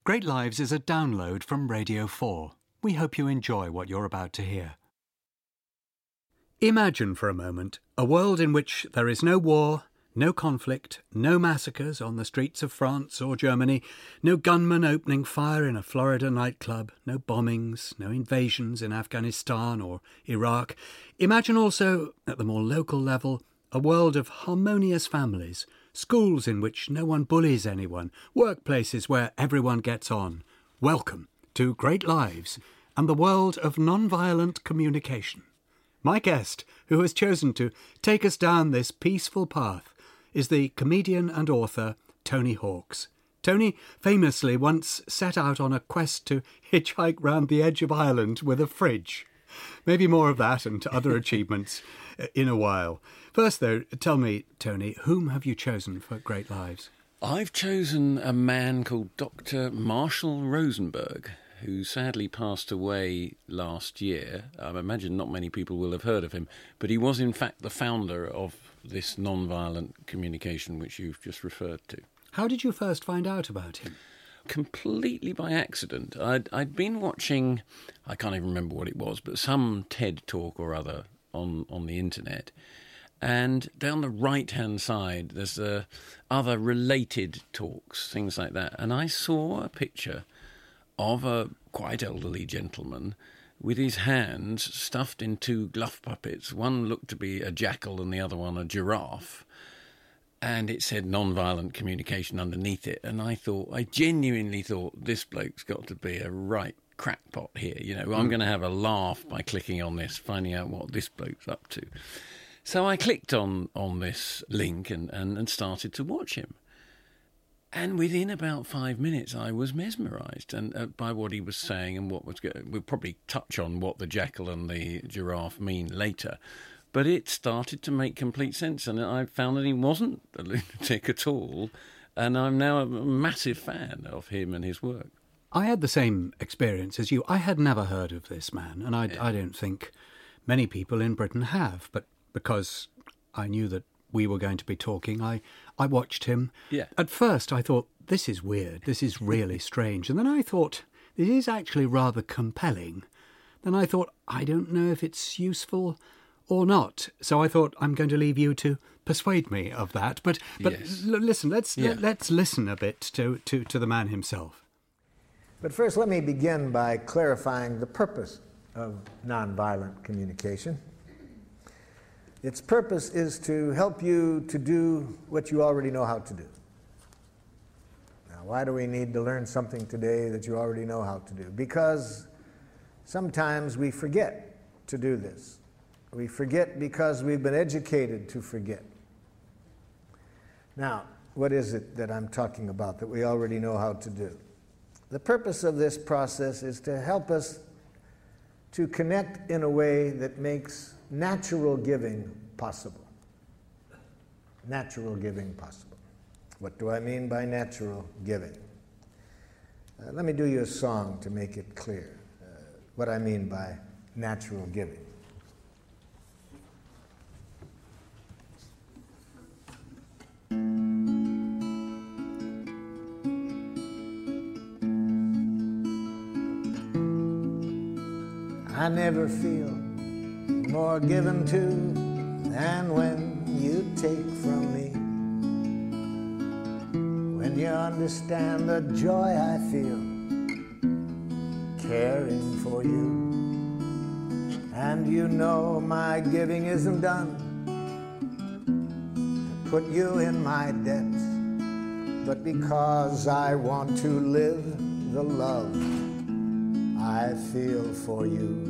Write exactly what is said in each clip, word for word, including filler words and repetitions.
Great Lives is a download from Radio four. We hope you enjoy what you're about to hear. Imagine for a moment a world in which there is no war, no conflict, no massacres on the streets of France or Germany, no gunmen opening fire in a Florida nightclub, no bombings, no invasions in Afghanistan or Iraq. Imagine also, at the more local level, a world of harmonious families, schools in which no one bullies anyone, workplaces where everyone gets on. Welcome to Great Lives and the world of non-violent communication. My guest, who has chosen to take us down this peaceful path, is the comedian and author Tony Hawks. Tony famously once set out on a quest to hitchhike round the edge of Ireland with a fridge. Maybe more of that and other achievements in a while. First, though, tell me, Tony, whom have you chosen for Great Lives? I've chosen a man called Doctor Marshall Rosenberg, who sadly passed away last year. I imagine not many people will have heard of him, but he was in fact the founder of this non-violent communication which you've just referred to. How did you first find out about him? Completely by accident. I'd, I'd been watching, I can't even remember what it was, but some TED talk or other on, on the internet. And down the right-hand side, there's uh, other related talks, things like that. And I saw a picture of a quite elderly gentleman with his hands stuffed in two glove puppets. One looked to be a jackal and the other one a giraffe. And it said non-violent communication underneath it. And I thought, I genuinely thought, this bloke's got to be a right crackpot here. You know, mm. I'm going to have a laugh by clicking on this, finding out what this bloke's up to. So I clicked on, on this link and, and, and started to watch him. And within about five minutes, I was mesmerised and uh, by what he was saying and what was going. We'll probably touch on what the jackal and the giraffe mean later. But it started to make complete sense, and I found that he wasn't a lunatic at all, and I'm now a massive fan of him and his work. I had the same experience as you. I had never heard of this man, and I, yeah. I don't think many people in Britain have, but because I knew that we were going to be talking, I, I watched him. Yeah. At first I thought, this is weird, this is really strange, and then I thought, this is actually rather compelling. Then I thought, I don't know if it's useful or not. So I thought, I'm going to leave you to persuade me of that. But but yes. l- listen, let's yeah. l- let's listen a bit to, to, to the man himself. But first, let me begin by clarifying the purpose of nonviolent communication. Its purpose is to help you to do what you already know how to do. Now, why do we need to learn something today that you already know how to do? Because sometimes we forget to do this. We forget because we've been educated to forget. Now, what is it that I'm talking about that we already know how to do? The purpose of this process is to help us to connect in a way that makes natural giving possible. Natural giving possible. What do I mean by natural giving? Uh, let me do you a song to make it clear uh, what I mean by natural giving. I never feel more given to than when you take from me. When you understand the joy I feel caring for you. And you know my giving isn't done to put you in my debts, but because I want to live the love I feel for you.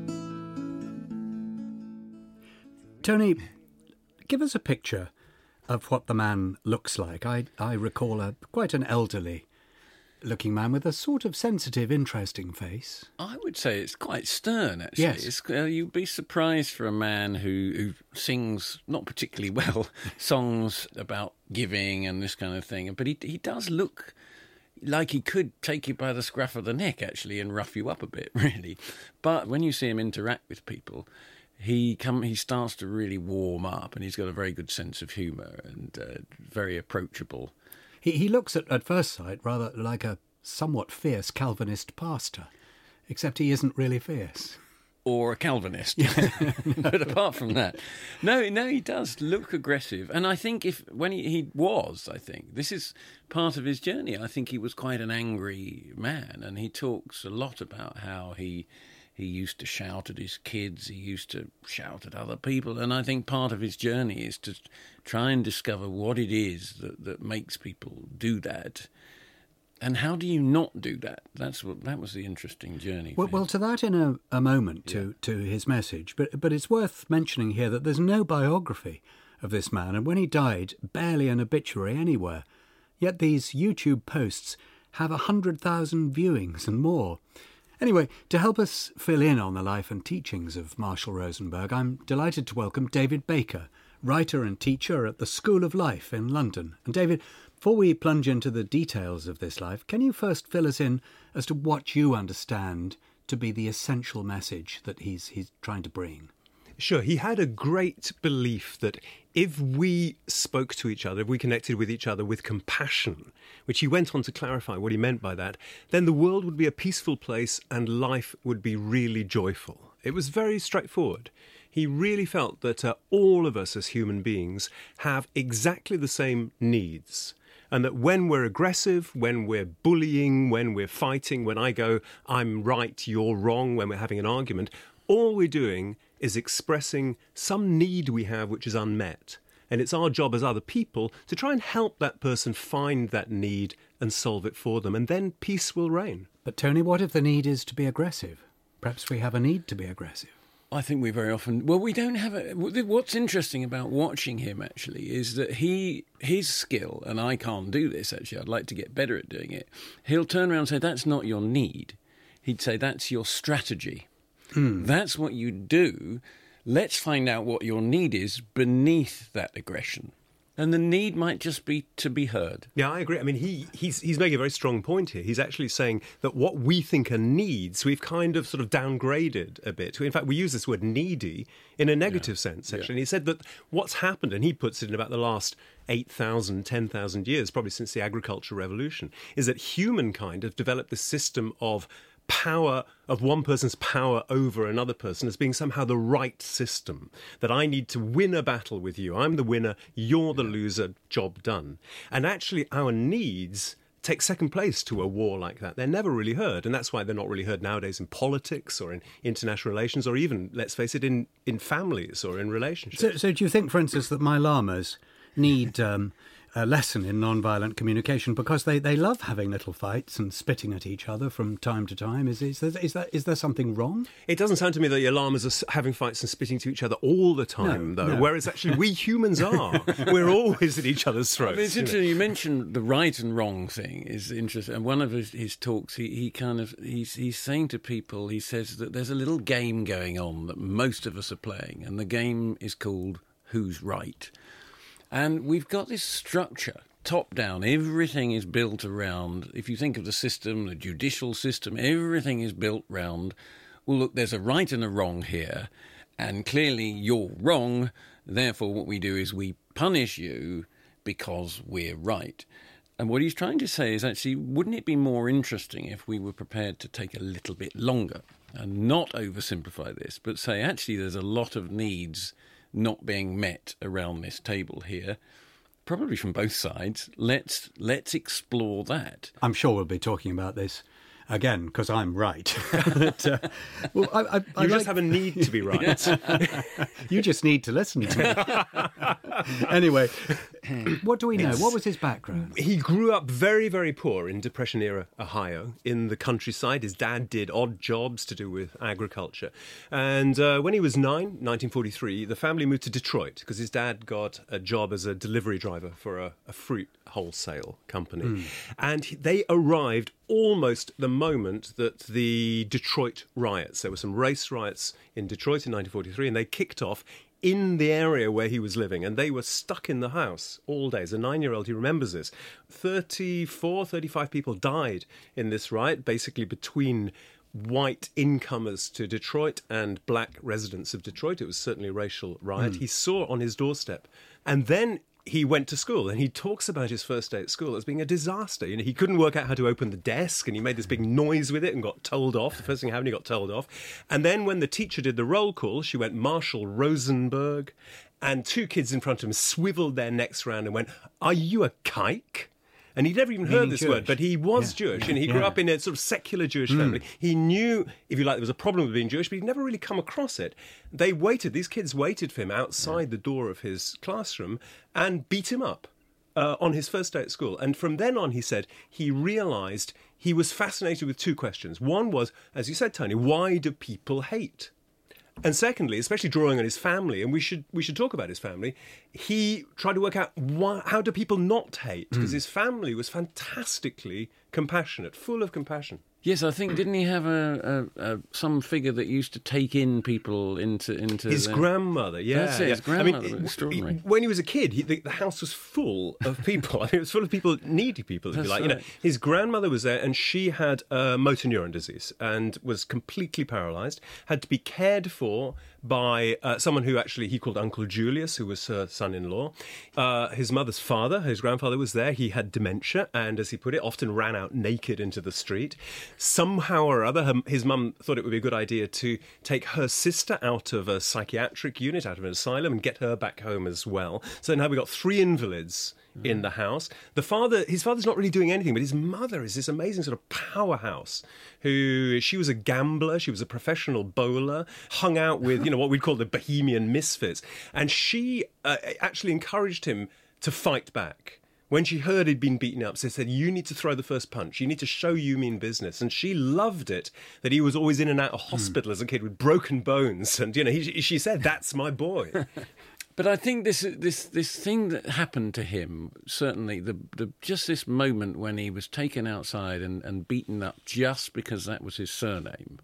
Tony, give us a picture of what the man looks like. I, I recall a quite an elderly looking man with a sort of sensitive, interesting face. I would say it's quite stern, actually. Yes. It's, uh, you'd be surprised for a man who, who sings, not particularly well, songs about giving and this kind of thing. But he he does look like he could take you by the scruff of the neck, actually, and rough you up a bit, really. But when you see him interact with people, he come he starts to really warm up, and he's got a very good sense of humour and uh, very approachable. He he looks at, at first sight rather like a somewhat fierce Calvinist pastor, except he isn't really fierce. Or a Calvinist. But apart from that, no, no, he does look aggressive. And I think if when he, he was, I think, this is part of his journey. I think he was quite an angry man, and he talks a lot about how he he used to shout at his kids, he used to shout at other people. And I think part of his journey is to try and discover what it is that, that makes people do that. And how do you not do that? That's what that was the interesting journey. Well, well to that in a, a moment, to, yeah. to his message. But but it's worth mentioning here that there's no biography of this man. And when he died, barely an obituary anywhere. Yet these YouTube posts have one hundred thousand viewings and more. Anyway, to help us fill in on the life and teachings of Marshall Rosenberg, I'm delighted to welcome David Baker, writer and teacher at the School of Life in London. And David, before we plunge into the details of this life, can you first fill us in as to what you understand to be the essential message that he's he's trying to bring? Sure. He had a great belief that if we spoke to each other, if we connected with each other with compassion, which he went on to clarify what he meant by that, then the world would be a peaceful place and life would be really joyful. It was very straightforward. He really felt that uh, all of us as human beings have exactly the same needs. And that when we're aggressive, when we're bullying, when we're fighting, when I go, I'm right, you're wrong, when we're having an argument, all we're doing is expressing some need we have which is unmet. And it's our job as other people to try and help that person find that need and solve it for them. And then peace will reign. But Tony, what if the need is to be aggressive? Perhaps we have a need to be aggressive. I think we very often... Well, we don't have a... What's interesting about watching him, actually, is that he his skill, and I can't do this, actually, I'd like to get better at doing it, he'll turn around and say, that's not your need. He'd say, that's your strategy. Mm. That's what you do. Let's find out what your need is beneath that aggression. And the need might just be to be heard. Yeah, I agree. I mean, he he's he's making a very strong point here. He's actually saying that what we think are needs, we've kind of sort of downgraded a bit. In fact, we use this word needy in a negative yeah. sense, actually. Yeah. And he said that what's happened, and he puts it in about the last eight thousand, ten thousand years, probably since the agricultural revolution, is that humankind have developed this system of power, of one person's power over another person as being somehow the right system, that I need to win a battle with you. I'm the winner, you're the loser, job done. And actually our needs take second place to a war like that. They're never really heard, and that's why they're not really heard nowadays in politics or in international relations or even, let's face it, in, in families or in relationships. So, so do you think, for instance, that my llamas need... Um, a lesson in non-violent communication because they, they love having little fights and spitting at each other from time to time? Is, is, there, is, there, is there something wrong? It doesn't sound to me that your llamas are having fights and spitting to each other all the time, no, though, no. Whereas actually we humans are. We're always at each other's throats. I mean, it's interesting. You, know. You mentioned the right and wrong thing is interesting. And one of his, his talks, he, he kind of, he's, he's saying to people, he says that there's a little game going on that most of us are playing, and the game is called Who's Right? And we've got this structure, top down, everything is built around, if you think of the system, the judicial system, everything is built around, well, look, there's a right and a wrong here, and clearly you're wrong, therefore what we do is we punish you because we're right. And what he's trying to say is actually, wouldn't it be more interesting if we were prepared to take a little bit longer and not oversimplify this, but say, actually, there's a lot of needs not being met around this table here, probably from both sides. Let's let's explore that. I'm sure we'll be talking about this again because I'm right. but, uh, well, I, I, you I just like... have a need to be right. You just need to listen to me. Anyway, what do we know? It's, what was his background? He grew up very, very poor in Depression-era Ohio, in the countryside. His dad did odd jobs to do with agriculture. And uh, when he was nine, nineteen forty-three, the family moved to Detroit because his dad got a job as a delivery driver for a, a fruit wholesale company. Mm. And they arrived almost the moment that the Detroit riots, there were some race riots in Detroit in nineteen forty-three, and they kicked off in the area where he was living, and they were stuck in the house all day. As a nine-year-old, he remembers this. thirty-four, thirty-five people died in this riot, basically between white incomers to Detroit and black residents of Detroit. It was certainly a racial riot. Mm. He saw on his doorstep. And then he went to school, and he talks about his first day at school as being a disaster. You know, he couldn't work out how to open the desk, and he made this big noise with it and got told off. The first thing happened, he got told off. And then when the teacher did the roll call, she went Marshall Rosenberg, and two kids in front of him swiveled their necks round and went, "Are you a kike?" And he'd never even heard Meaning this Jewish. word, but he was Yeah. Jewish, Yeah. and he grew Yeah. up in a sort of secular Jewish family. He knew, if you like, there was a problem with being Jewish, but he'd never really come across it. They waited, these kids waited for him outside the door of his classroom and beat him up uh, on his first day at school. And from then on, he said, he realised he was fascinated with two questions. One was, as you said, Tony, why do people hate? And secondly, especially drawing on his family, and we should we should talk about his family, he tried to work out why, how do people not hate? Because his family was fantastically compassionate, full of compassion. Yes, I think, didn't he have a, a, a some figure that used to take in people into into His their- grandmother, yeah. That's it, yeah. his grandmother I mean, was it- extraordinary. he- when he was a kid, he, the, the house was full of people. I mean, it was full of people, needy people, if That's you like. You know, right. his grandmother was there, and she had uh, motor neuron disease and was completely paralysed. Had to be cared for by uh, someone who actually he called Uncle Julius, who was her son-in-law. Uh, his mother's father, his grandfather, was there. He had dementia, and as he put it, often ran out naked into the street. Somehow or other, her, his mum thought it would be a good idea to take her sister out of a psychiatric unit, out of an asylum, and get her back home as well. So now we've got three invalids in the house. The father, his father's not really doing anything, but his mother is this amazing sort of powerhouse who, she was a gambler, she was a professional bowler, hung out with, you know, what we'd call the bohemian misfits. And she uh, actually encouraged him to fight back. When she heard he'd been beaten up, she said, "You need to throw the first punch. You need to show you mean business." And she loved it that he was always in and out of hospital as a kid with broken bones. And, you know, he, she said, "That's my boy." But I think this this this thing that happened to him, certainly the, the just this moment when he was taken outside and, and beaten up just because that was his surname,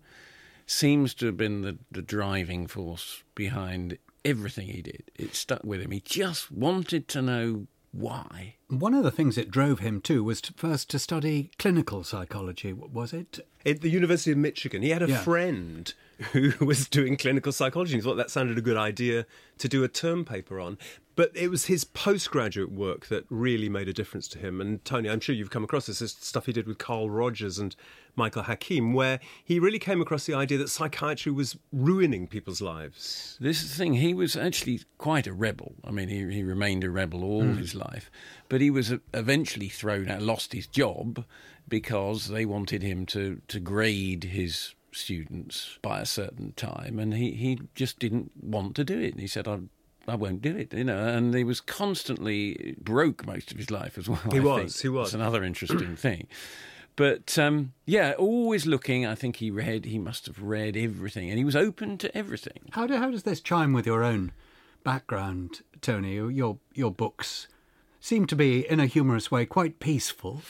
seems to have been the, the driving force behind everything he did. It stuck with him. He just wanted to know why. One of the things it drove him to was to first to study clinical psychology, was it? At the University of Michigan, he had a Yeah. friend who was doing clinical psychology. He thought that sounded a good idea to do a term paper on. But it was his postgraduate work that really made a difference to him. And Tony, I'm sure you've come across this, this stuff he did with Carl Rogers and Michael Hakim, where he really came across the idea that psychiatry was ruining people's lives. This is the thing, he was actually quite a rebel. I mean, he, he remained a rebel all his life. But he was eventually thrown out, lost his job because they wanted him to, to grade his students by a certain time. And he, he just didn't want to do it. He said, I, I won't do it, you know. And he was constantly broke most of his life as well. He I was, think. he was. That's another interesting thing. But, um, yeah, always looking. I think he read, he must have read everything, and he was open to everything. How, do, how does this chime with your own background, Tony? Your, your books seem to be, in a humorous way, quite peaceful,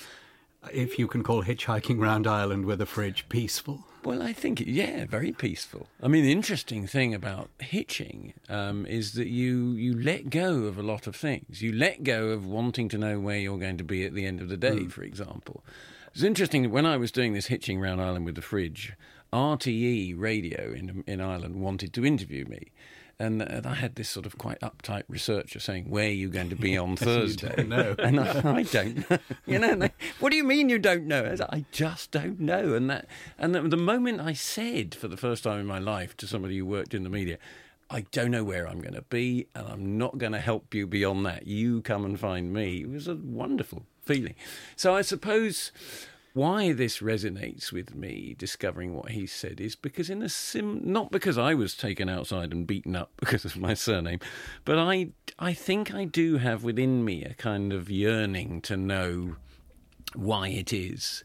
if you can call Hitchhiking Round Ireland with a Fridge peaceful. Well, I think, yeah, very peaceful. I mean, the interesting thing about hitching um, is that you, you let go of a lot of things. You let go of wanting to know where you're going to be at the end of the day, mm. for example. It's interesting that when I was doing this Hitching Round Ireland with the Fridge, R T E Radio in in Ireland wanted to interview me. And, and I had this sort of quite uptight researcher saying, "Where are you going to be on Thursday?" You don't know. And I, I don't know. You know, and they, what do you mean you don't know? I, said, I just don't know. And that, and the, the moment I said for the first time in my life to somebody who worked in the media, "I don't know where I'm going to be, and I'm not going to help you beyond that. You come and find me," it was a wonderful feeling. So I suppose why this resonates with me, discovering what he said, is because in a sim, not because I was taken outside and beaten up because of my surname, but I, I think I do have within me a kind of yearning to know why it is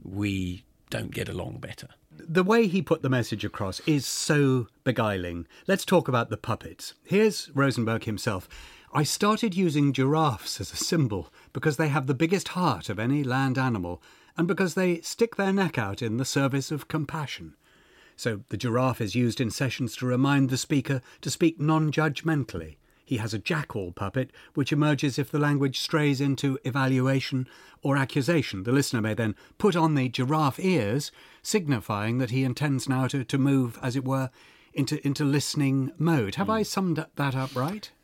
we don't get along better. The way he put the message across is so beguiling. Let's talk about the puppets. Here's Rosenberg himself. "I started using giraffes as a symbol because they have the biggest heart of any land animal and because they stick their neck out in the service of compassion. So the giraffe is used in sessions to remind the speaker to speak non-judgmentally. He has a jackal puppet, which emerges if the language strays into evaluation or accusation. The listener may then put on the giraffe ears, signifying that he intends now to, to move, as it were, into, into listening mode." Have mm. I summed that up right?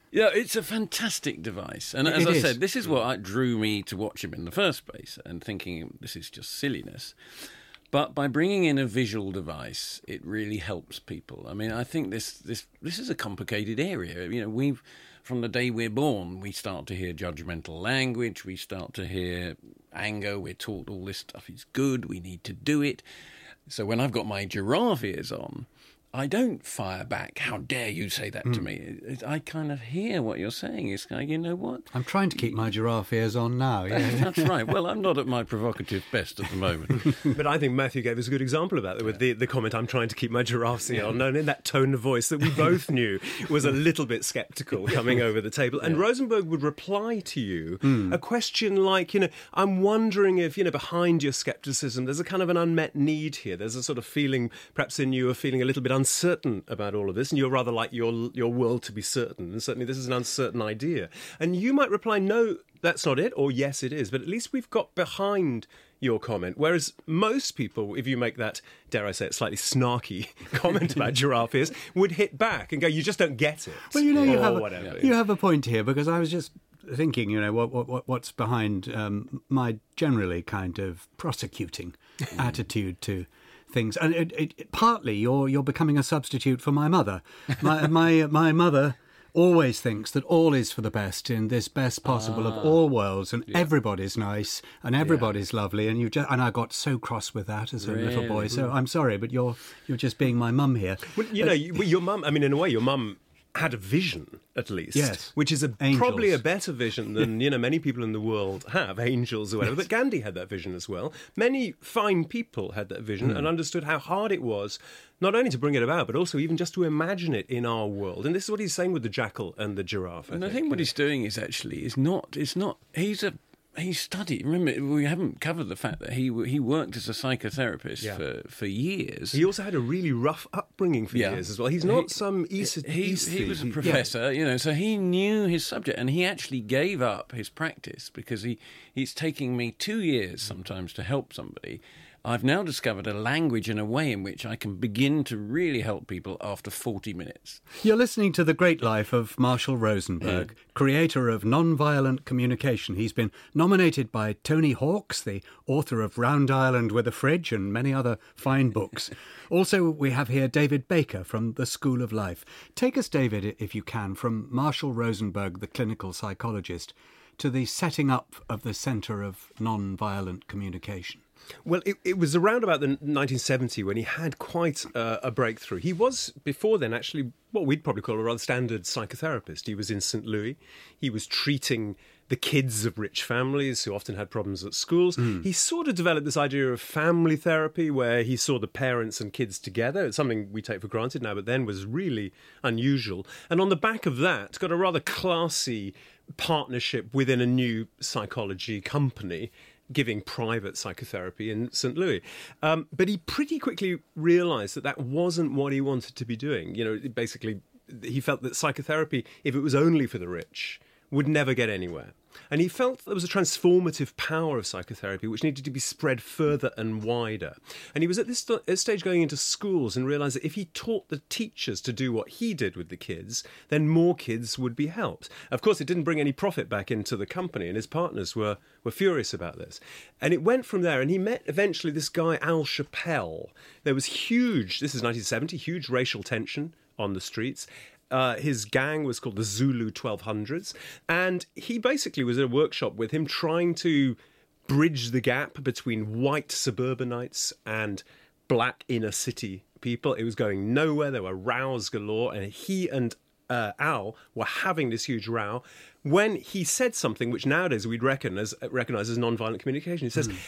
Yeah, it's a fantastic device. And as It I is. said, this is what drew me to watch him in the first place, and thinking this is just silliness. But by bringing in a visual device, it really helps people. I mean, I think this this this is a complicated area. You know, we've from the day we're born, we start to hear judgmental language. We start to hear anger. We're taught all this stuff is good. We need to do it. So when I've got my giraffe ears on, I don't fire back, how dare you say that to me? It- it- I kind of hear what you're saying. It's kind of, you know what? I'm trying to keep my giraffe ears on now. Yeah. That's right. Well, I'm not at my provocative best at the moment. But I think Matthew gave us a good example of that with the, the comment, I'm trying to keep my giraffes ear on, and in that tone of voice that we both knew was a little bit sceptical coming over the table. And Rosenberg would reply to you a question like, you know, I'm wondering if, you know, behind your scepticism, there's a kind of an unmet need here. There's a sort of feeling, perhaps in you, of feeling a little bit uncertain about all of this, and you're rather like your your world to be certain. And certainly this is an uncertain idea. And you might reply, no, that's not it, or yes, it is. But at least we've got behind your comment. Whereas most people, if you make that, dare I say it, slightly snarky comment about giraffe ears, would hit back and go, you just don't get it. Well, you know, you or have, whatever. a, you have a point here, because I was just thinking, you know, what, what what's behind um, my generally kind of prosecuting attitude to things, and it, it, partly you're you're becoming a substitute for my mother. My my my mother always thinks that all is for the best in this best possible Ah, of all worlds, and yeah. everybody's nice and everybody's yeah. lovely, and you just and I got so cross with that as a really? little boy. So I'm sorry, but you're you're just being my mum here. Well, you know, you, your mum. I mean, in a way, your mum had a vision, at least, yes, which is a, angels. probably a better vision than, you know, many people in the world have, angels or whatever. But Gandhi had that vision as well. Many fine people had that vision mm. and understood how hard it was, not only to bring it about, but also even just to imagine it in our world. And this is what he's saying with the jackal and the giraffe. I and think. I think what he's doing is actually is not. It's not. He's a. He studied. Remember, we haven't covered the fact that he he worked as a psychotherapist yeah. for, for years. He also had a really rough upbringing for yeah. years as well. He's not he, some East. He, East he was a professor, yeah. you know, so he knew his subject, and he actually gave up his practice because he he's taking me two years sometimes to help somebody. I've now discovered a language and a way in which I can begin to really help people after forty minutes. You're listening to The Great Life of Marshall Rosenberg, mm. creator of nonviolent communication. He's been nominated by Tony Hawks, the author of Round Island with a Fridge and many other fine books. Also, we have here David Baker from the School of Life. Take us, David, if you can, from Marshall Rosenberg, the clinical psychologist, to the setting up of the Centre of Nonviolent Communication. Well, it, it was around about the nineteen seventy when he had quite uh, a breakthrough. He was, before then, actually what we'd probably call a rather standard psychotherapist. He was in Saint Louis. He was treating the kids of rich families who often had problems at schools. Mm. He sort of developed this idea of family therapy where he saw the parents and kids together. It's something we take for granted now, but then was really unusual. And on the back of that, got a rather classy partnership within a new psychology company giving private psychotherapy in Saint Louis. Um, but he pretty quickly realised that that wasn't what he wanted to be doing. You know, basically, he felt that psychotherapy, if it was only for the rich, would never get anywhere. And he felt there was a transformative power of psychotherapy which needed to be spread further and wider. And he was at this st- stage going into schools and realised that if he taught the teachers to do what he did with the kids, then more kids would be helped. Of course, it didn't bring any profit back into the company, and his partners were, were furious about this. And it went from there, and he met eventually this guy, Al Chappelle. There was huge, this is nineteen seventy, huge racial tension on the streets. Uh, his gang was called the Zulu twelve hundreds, and he basically was at a workshop with him trying to bridge the gap between white suburbanites and black inner city people. It was going nowhere. There were rows galore, and he and uh, Al were having this huge row when he said something which nowadays we'd reckon as, recognise as nonviolent communication. He says, mm.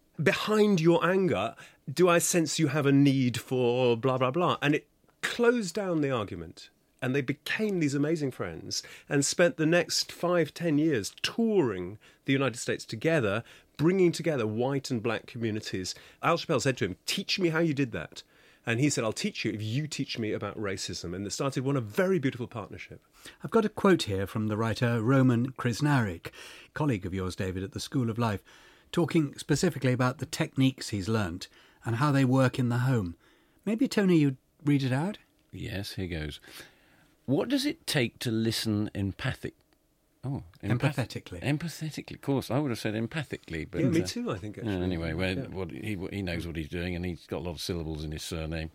behind your anger, do I sense you have a need for blah, blah, blah? And it closed down the argument. And they became these amazing friends and spent the next five, ten years touring the United States together, bringing together white and black communities. Al Chappelle said to him, teach me how you did that. And he said, I'll teach you if you teach me about racism. And it started one a very beautiful partnership. I've got a quote here from the writer Roman Krznaric, colleague of yours, David, at the School of Life, talking specifically about the techniques he's learnt and how they work in the home. Maybe, Tony, you'd read it out? Yes, here goes. What does it take to listen empathic? Oh, empath- Empathetically. Empathetically, of course. I would have said empathically. But, Yeah, me uh, too, I think, actually. yeah, anyway, well, Yeah. what, he, he knows what he's doing, and he's got a lot of syllables in his surname.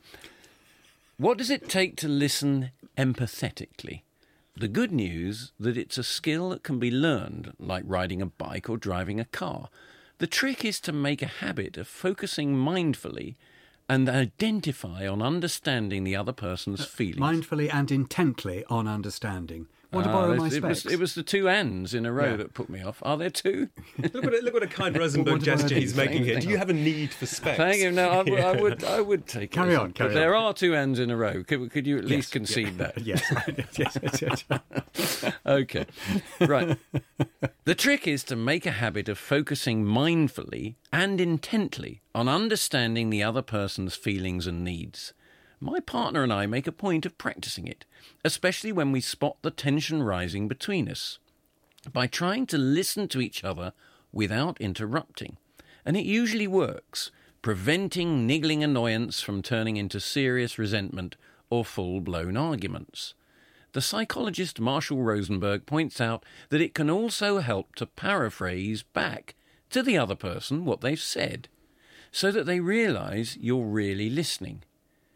What does it take to listen empathetically? The good news that it's a skill that can be learned, like riding a bike or driving a car. The trick is to make a habit of focusing mindfully and identify on understanding the other person's feelings. Mindfully and intently on understanding. Want to Ah, borrow my it was, specs? it was the two ands in a row Yeah. that put me off. Are there two? Look what a, look what a kind What Rosenberg did I gesture do? he's making Same here. thing. Do you have a need for specs? Thank you. No, I, w- I would. I would take it. Carry as on, a- carry but there on. are two ends in a row. Could, could you at least concede that? Yes, yes, yes, yes. Okay. Right. The trick is to make a habit of focusing mindfully and intently on understanding the other person's feelings and needs. My partner and I make a point of practicing it, especially when we spot the tension rising between us, by trying to listen to each other without interrupting. And it usually works, preventing niggling annoyance from turning into serious resentment or full-blown arguments. The psychologist Marshall Rosenberg points out that it can also help to paraphrase back to the other person what they've said, so that they realise you're really listening.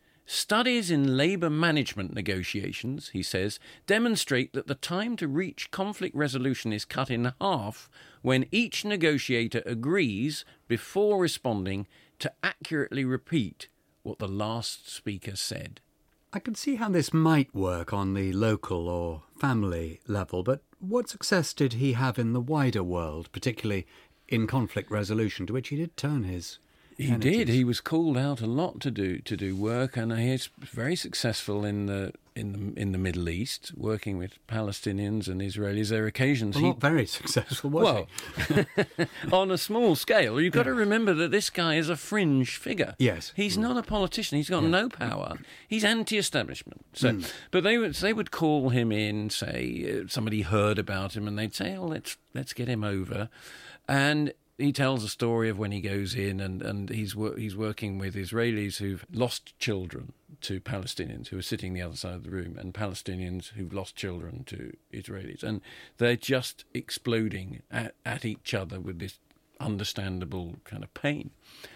Studies in labour management negotiations, he says, demonstrate that the time to reach conflict resolution is cut in half when each negotiator agrees, before responding, to accurately repeat what the last speaker said. I can see how this might work on the local or family level, but what success did he have in the wider world, particularly in conflict resolution, to which he did turn his He energies? did. He was called out a lot to do to do work, and he's very successful in the in the in the Middle East, working with Palestinians and Israelis. There are occasions Well, he not very successful, was well he? on a small scale. You've got to remember that this guy is a fringe figure. Yes. he's not a politician. He's got no power. He's anti-establishment. So, but they would they would call him in. Say uh, somebody heard about him, and they'd say, "Oh, let's let's get him over," and he tells a story of when he goes in and, and he's wor- he's working with Israelis who've lost children to Palestinians who are sitting the other side of the room, and Palestinians who've lost children to Israelis. And they're just exploding at, at each other with this understandable kind of pain.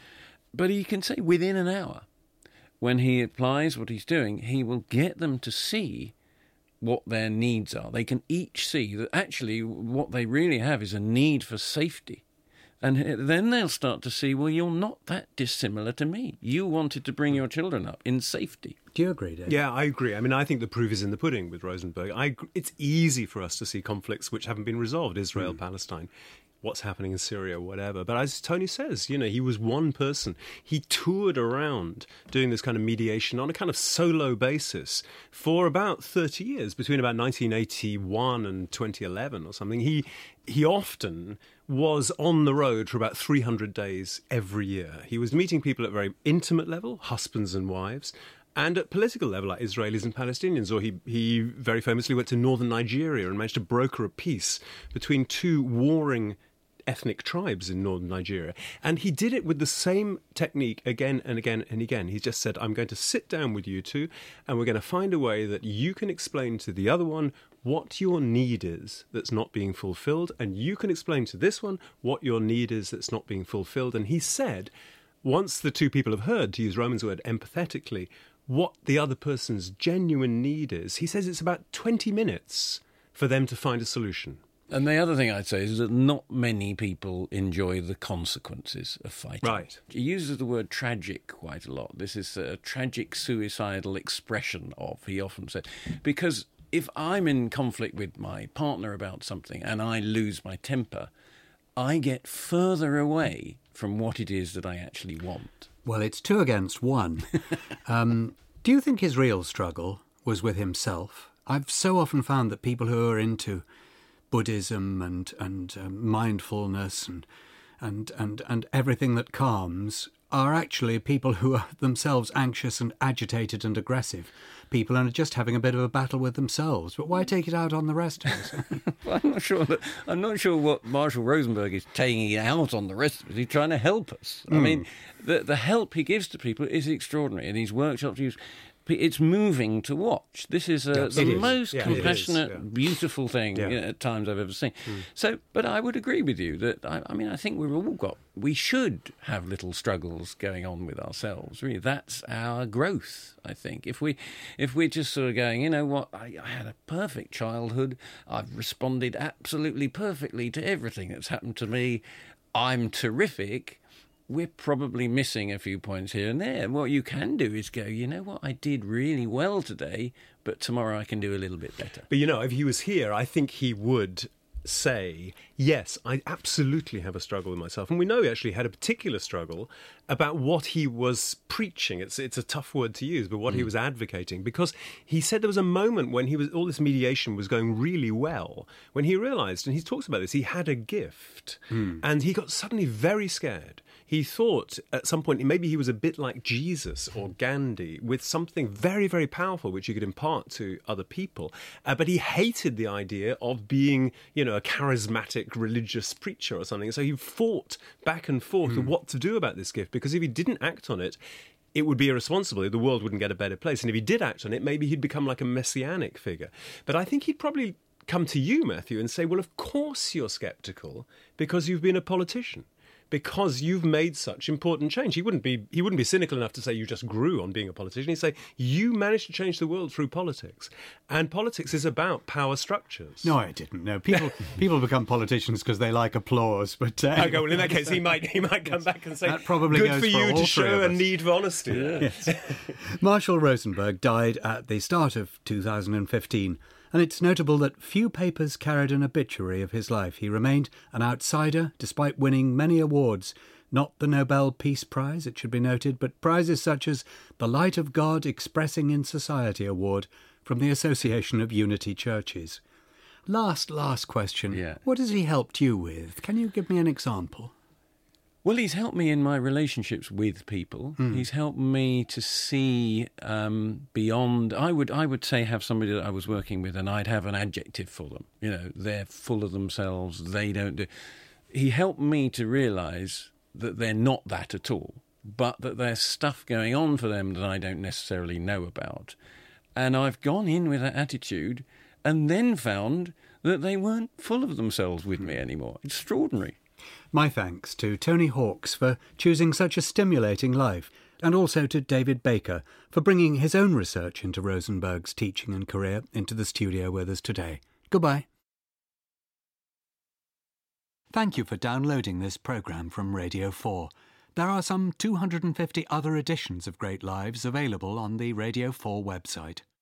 But he can say within an hour, when he applies what he's doing, he will get them to see what their needs are. They can each see that actually what they really have is a need for safety. And then they'll start to see, well, you're not that dissimilar to me. You wanted to bring your children up in safety. Do you agree, Dave? Yeah, I agree. I mean, I think the proof is in the pudding with Rosenberg. I, agree- it's easy for us to see conflicts which haven't been resolved, Israel, Palestine, what's happening in Syria, whatever. But as Tony says, you know, he was one person. He toured around doing this kind of mediation on a kind of solo basis for about thirty years, between about nineteen eighty-one and twenty eleven or something. He he often was on the road for about three hundred days every year. He was meeting people at a very intimate level, husbands and wives, and at political level, like Israelis and Palestinians. Or he, he very famously went to northern Nigeria and managed to broker a peace between two warring ethnic tribes in northern Nigeria. And he did it with the same technique again and again and again. He just said, I'm going to sit down with you two, and we're going to find a way that you can explain to the other one what your need is that's not being fulfilled, and you can explain to this one what your need is that's not being fulfilled. And he said, once the two people have heard, to use Roman's word, empathetically, what the other person's genuine need is, he says it's about twenty minutes for them to find a solution. And the other thing I'd say is that not many people enjoy the consequences of fighting. Right. He uses the word tragic quite a lot. This is a tragic suicidal expression of, he often said, because if I'm in conflict with my partner about something and I lose my temper, I get further away from what it is that I actually want. Well, it's two against one. um, do you think his real struggle was with himself? I've so often found that people who are into Buddhism and and um, mindfulness and and and and everything that calms are actually people who are themselves anxious and agitated and aggressive people and are just having a bit of a battle with themselves. But why take it out on the rest of us? Well, I'm not sure that I'm not sure what Marshall Rosenberg is taking it out on the rest of us. He's trying to help us. I mean, the the help he gives to people is extraordinary. In these workshops, he's it's moving to watch. This is a, Yes, the it is. most Yeah, it is, compassionate, yeah. beautiful thing Yeah. you know, at times I've ever seen. Mm. So, but I would agree with you that I, I mean I think we've all got we should have little struggles going on with ourselves. Really, that's our growth. I think if we if we're just sort of going, you know what, I, I had a perfect childhood. I've responded absolutely perfectly to everything that's happened to me. I'm terrific. We're probably missing a few points here and there. And what you can do is go, you know what, I did really well today, but tomorrow I can do a little bit better. But, you know, if he was here, I think he would say, yes, I absolutely have a struggle with myself. And we know he actually had a particular struggle about what he was preaching. It's it's a tough word to use, but what mm. he was advocating. Because he said there was a moment when he was all this mediation was going really well, when he realised, and he talks about this, he had a gift. Mm. And he got suddenly very scared. He thought at some point maybe he was a bit like Jesus or Gandhi with something very, very powerful which he could impart to other people. Uh, but he hated the idea of being, you know, a charismatic religious preacher or something. So he fought back and forth mm. with what to do about this gift, because if he didn't act on it, it would be irresponsible. The world wouldn't get a better place. And if he did act on it, maybe he'd become like a messianic figure. But I think he'd probably come to you, Matthew, and say, well, of course you're sceptical because you've been a politician. Because you've made such important change. He wouldn't be he wouldn't be cynical enough to say you just grew on being a politician. He'd say you managed to change the world through politics. And politics is about power structures. No, I didn't. No, people people become politicians because they like applause. But uh, okay, well, in that case, he might he might come back and say, that probably good goes for for you all to three show of a us. need for honesty. Yeah. Yes. Marshall Rosenberg died at the start of two thousand fifteen. And it's notable that few papers carried an obituary of his life. He remained an outsider despite winning many awards. Not the Nobel Peace Prize, it should be noted, but prizes such as the Light of God Expressing in Society Award from the Association of Unity Churches. Last, last question. Yeah. What has he helped you with? Can you give me an example? Well, he's helped me in my relationships with people. Mm. He's helped me to see um, beyond. I would, I would say, have somebody that I was working with, and I'd have an adjective for them. You know, they're full of themselves. They don't do. He helped me to realise that they're not that at all, but that there's stuff going on for them that I don't necessarily know about. And I've gone in with that attitude, and then found that they weren't full of themselves with me anymore. Extraordinary. My thanks to Tony Hawks for choosing such a stimulating life, and also to David Baker for bringing his own research into Rosenberg's teaching and career into the studio with us today. Goodbye. Thank you for downloading this programme from Radio four. There are some two hundred fifty other editions of Great Lives available on the Radio four website.